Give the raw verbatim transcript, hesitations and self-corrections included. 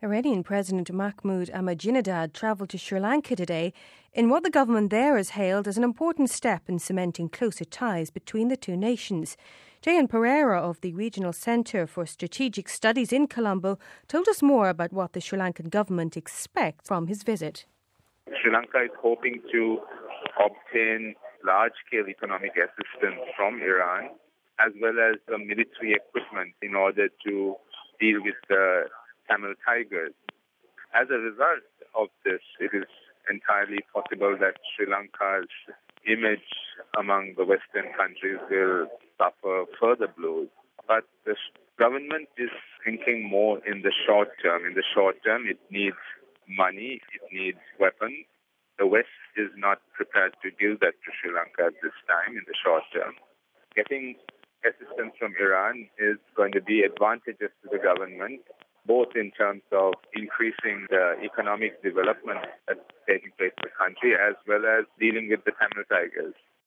Iranian President Mahmoud Ahmadinejad travelled to Sri Lanka today in what the government there has hailed as an important step in cementing closer ties between the two nations. Jayan Pereira of the Regional Centre for Strategic Studies in Colombo told us more about what the Sri Lankan government expects from his visit. Sri Lanka is hoping to obtain large-scale economic assistance from Iran as well as the military equipment in order to deal with the Tamil Tigers. As a result of this, it is entirely possible that Sri Lanka's image among the Western countries will suffer further blows. But the government is thinking more in the short term. In the short term, it needs money, it needs weapons. The West is not prepared to give that to Sri Lanka at this time in the short term. Getting assistance from Iran is going to be advantageous to the government, both in terms of increasing the economic development that's taking place in the country, as well as dealing with the Tamil Tigers.